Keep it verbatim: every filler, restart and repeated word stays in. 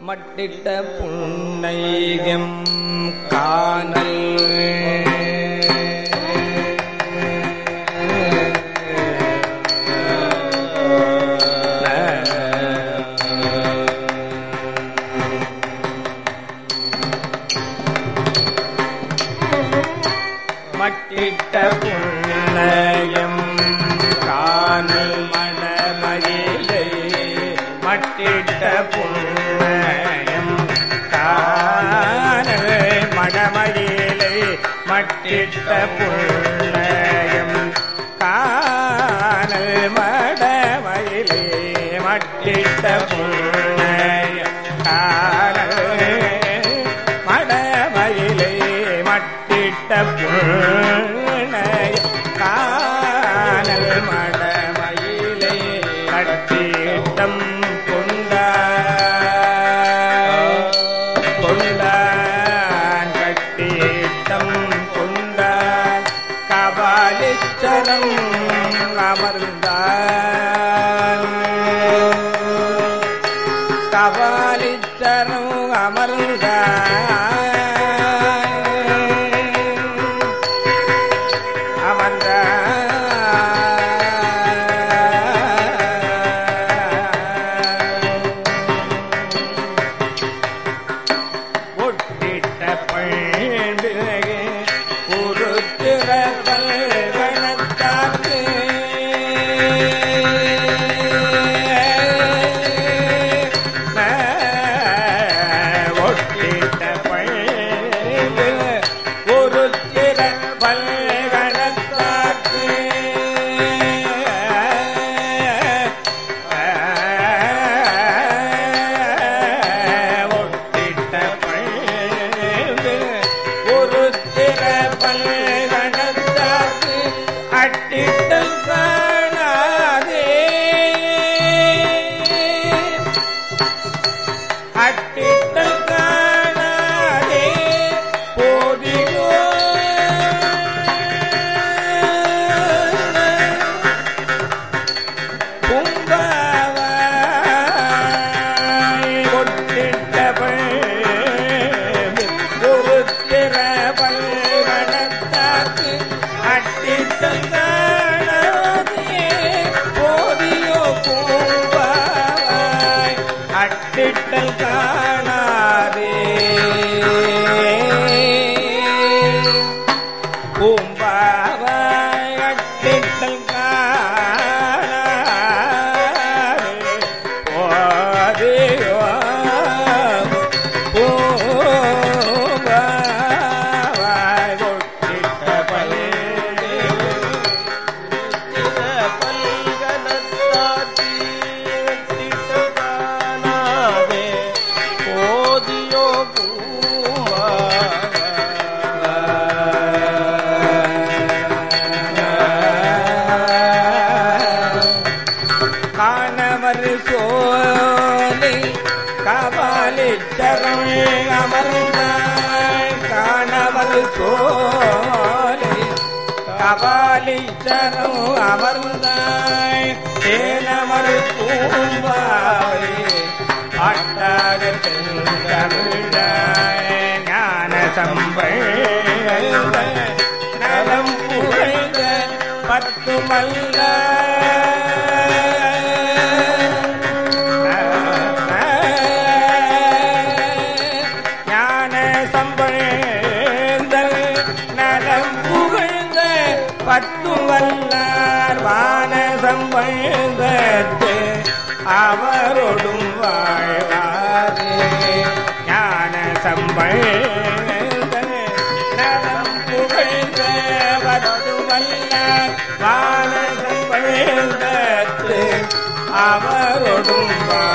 மட்டிட்ட புன்னையம் காணல் மட்டிட்ட புன்னையம் காணல் மணமயிலை மட்டிட்ட புன்னையம் காணல் மணமயிலை மட்டிட்ட புன்னையம் காணல் மணமயிலை மட்டிட்ட புன்னையம் காணல் மணமயிலை மட்டிட்ட புன்னையம் காணல் மணமயிலை கட்டிட்டம் கொண்டான் கொண்டான் கட்டிட்டம் கொண்டான் கபாலிச்சரம் அமர்ந்தான் கபாலிச்சரம் அமர்ந்தான் அட்டிட்டல் காணாதே பூம்பாவாய் அட்டிட்டல் காணாதே போதியோ பூம்பாவாய் ஒட்டிட்ட பல்கே பல்கனத்தாத்தி காணவர் சோலை கபாலிச்சரம் அமர்ந்தாய் காணவர் சோலை கபாலிச்சரம் அமர்ந்தாய் தேனமர் பூம்பாவை பாட்டாக தமிழாய் ஞான சம்பந்த நலம் புகழ்ந்த பத்து மல்ல பத்து வல்லார் வானசம் பழுந்தத்து அவரோடும் வாழ்வாரே ஞான சம்பழுந்த நலம் புகழ்ந்த பத்து வல்லார் வானசம் பழுந்தத்து அவரோடும்